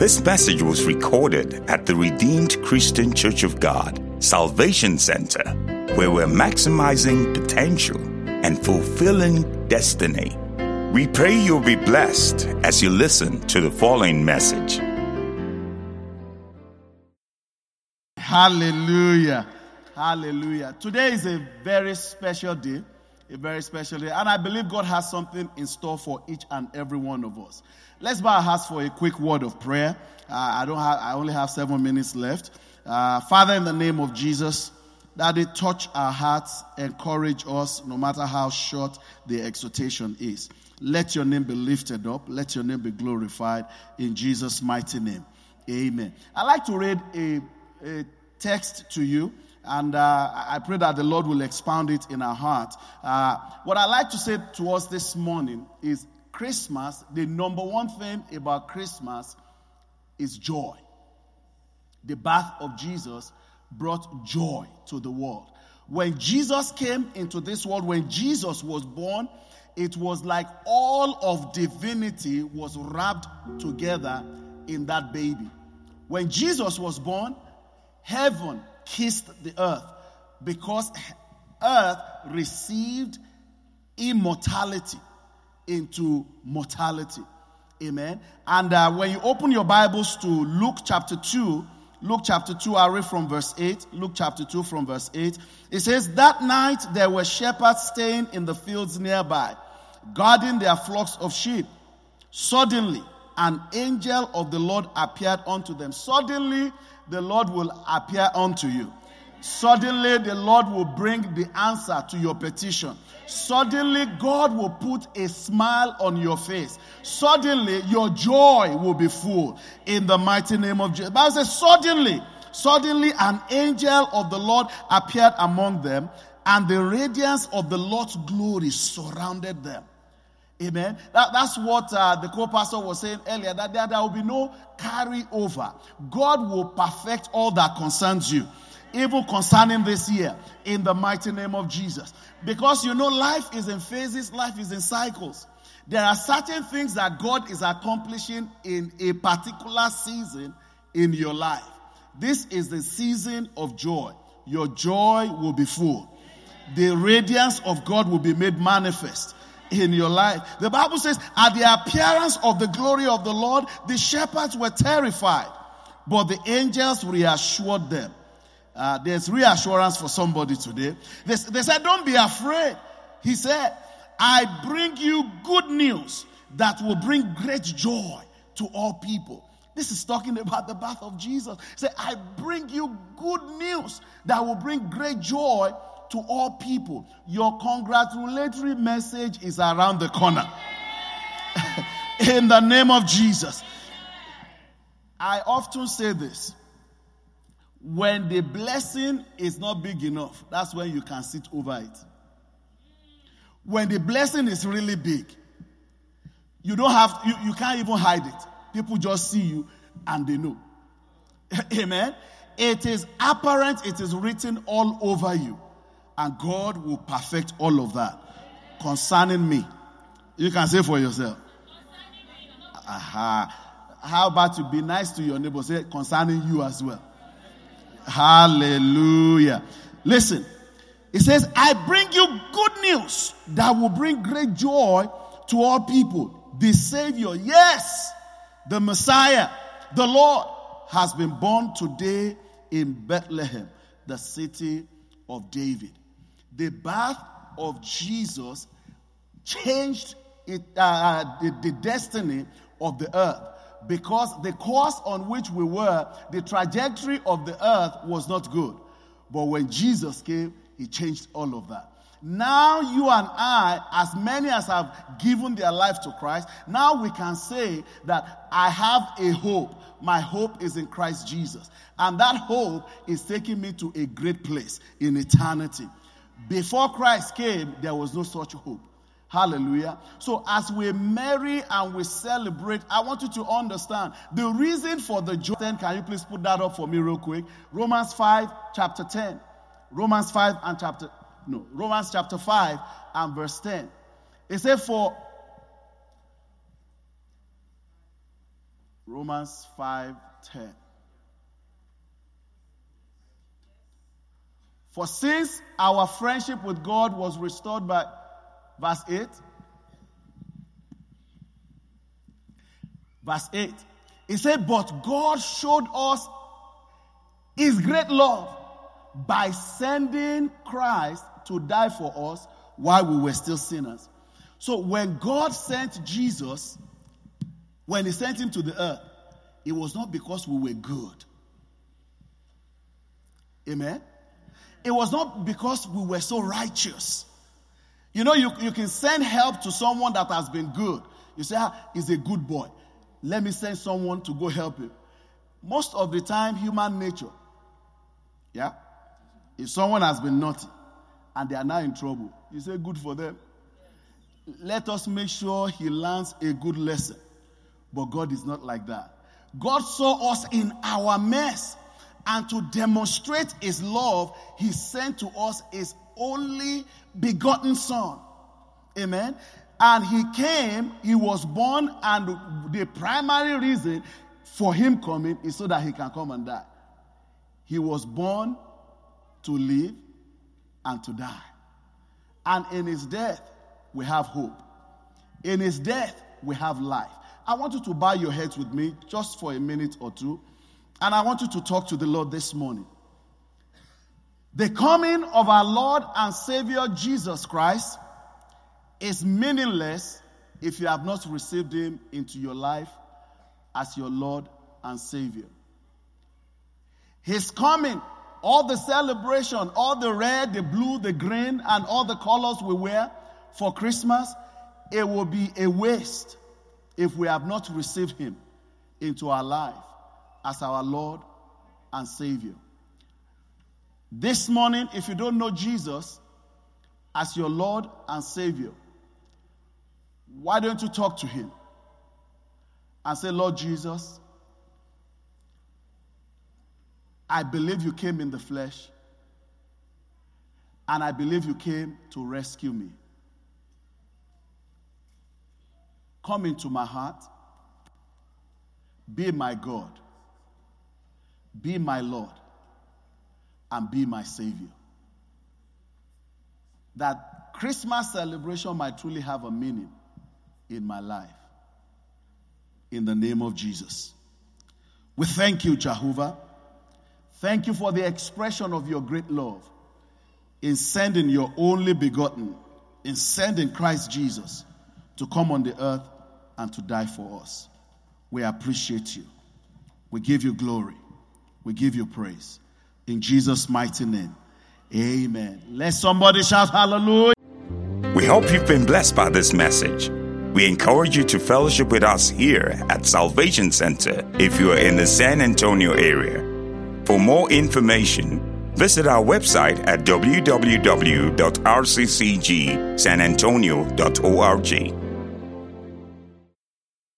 This message was recorded at the Redeemed Christian Church of God, Salvation Center, where we're maximizing potential and fulfilling destiny. We pray you'll be blessed as you listen to the following message. Hallelujah. Hallelujah. Today is a very special day. And I believe God has something in store for each and every one of us. Let's bow our hearts for a quick word of prayer. I only have 7 minutes left. Father, in the name of Jesus, that it touch our hearts, encourage us, no matter how short the exhortation is. Let your name be lifted up. Let your name be glorified in Jesus' mighty name. Amen. I'd like to read a text to you, and I pray that the Lord will expound it in our heart. What I'd like to say to us this morning is Christmas, the number one thing about Christmas is joy. The birth of Jesus brought joy to the world. When Jesus came into this world, when Jesus was born, it was like all of divinity was wrapped together in that baby. When Jesus was born, heaven kissed the earth because earth received immortality into mortality. Amen. And when you open your Bibles to Luke chapter 2, I read from verse 8. Luke chapter 2 from verse 8. It says, "That night there were shepherds staying in the fields nearby, guarding their flocks of sheep. Suddenly, an angel of the Lord appeared unto them." Suddenly, the Lord will appear unto you. Suddenly, the Lord will bring the answer to your petition. Suddenly, God will put a smile on your face. Suddenly, your joy will be full in the mighty name of Jesus. The Bible says, suddenly an angel of the Lord appeared among them, and the radiance of the Lord's glory surrounded them. Amen. That's what the co-pastor was saying earlier, that there will be no carryover. God will perfect all that concerns you, even concerning this year, in the mighty name of Jesus. Because life is in phases, life is in cycles. There are certain things that God is accomplishing in a particular season in your life. This is the season of joy. Your joy will be full. The radiance of God will be made manifest in your life. The Bible says, at the appearance of the glory of the Lord, the shepherds were terrified, but the angels reassured them. There's reassurance for somebody today. They said, "Don't be afraid." He said, "I bring you good news that will bring great joy to all people." This is talking about the birth of Jesus. He said, "I bring you good news that will bring great joy to all people." Your congratulatory message is around the corner. In the name of Jesus. I often say this. When the blessing is not big enough, that's when you can sit over it. When the blessing is really big, you can't even hide it. People just see you and they know. Amen. It is apparent, it is written all over you. And God will perfect all of that concerning me. You can say for yourself. Aha. How about you be nice to your neighbor? Say concerning you as well. Hallelujah. Listen. It says, "I bring you good news that will bring great joy to all people." The Savior, yes, the Messiah, the Lord, has been born today in Bethlehem, the city of David. The birth of Jesus changed the destiny of the earth, because the course on which we were, the trajectory of the earth was not good. But when Jesus came, he changed all of that. Now you and I, as many as have given their life to Christ, now we can say that I have a hope. My hope is in Christ Jesus. And that hope is taking me to a great place in eternity. Before Christ came, there was no such hope. Hallelujah. So as we marry and we celebrate, I want you to understand the reason for the joy. Can you please put that up for me real quick? Romans 5 chapter 10. Romans chapter 5 and verse 10. It says, Romans 5:10. For since our friendship with God was restored by, verse 8. Verse 8. It said, but God showed us his great love by sending Christ to die for us while we were still sinners. So when God sent Jesus, when he sent him to the earth, it was not because we were good. Amen? It was not because we were so righteous. You know, you can send help to someone that has been good. You say, he's a good boy. Let me send someone to go help him. Most of the time, human nature. Yeah? If someone has been naughty and they are now in trouble, you say, good for them. Let us make sure he learns a good lesson. But God is not like that. God saw us in our mess. And to demonstrate his love, he sent to us his only begotten son. Amen. And he came, he was born, and the primary reason for him coming is so that he can come and die. He was born to live and to die. And in his death, we have hope. In his death, we have life. I want you to bow your heads with me just for a minute or two. And I want you to talk to the Lord this morning. The coming of our Lord and Savior Jesus Christ is meaningless if you have not received him into your life as your Lord and Savior. His coming, all the celebration, all the red, the blue, the green, and all the colors we wear for Christmas, it will be a waste if we have not received him into our life as our Lord and Savior. This morning, if you don't know Jesus as your Lord and Savior, why don't you talk to him and say, Lord Jesus, I believe you came in the flesh, and I believe you came to rescue me. Come into my heart, be my God, be my Lord, and be my Savior. That Christmas celebration might truly have a meaning in my life. In the name of Jesus. We thank you, Jehovah. Thank you for the expression of your great love in sending your only begotten, in sending Christ Jesus to come on the earth and to die for us. We appreciate you. We give you glory. We give you praise. In Jesus' mighty name, amen. Let somebody shout hallelujah. We hope you've been blessed by this message. We encourage you to fellowship with us here at Salvation Center if you are in the San Antonio area. For more information, visit our website at www.rccgsanantonio.org.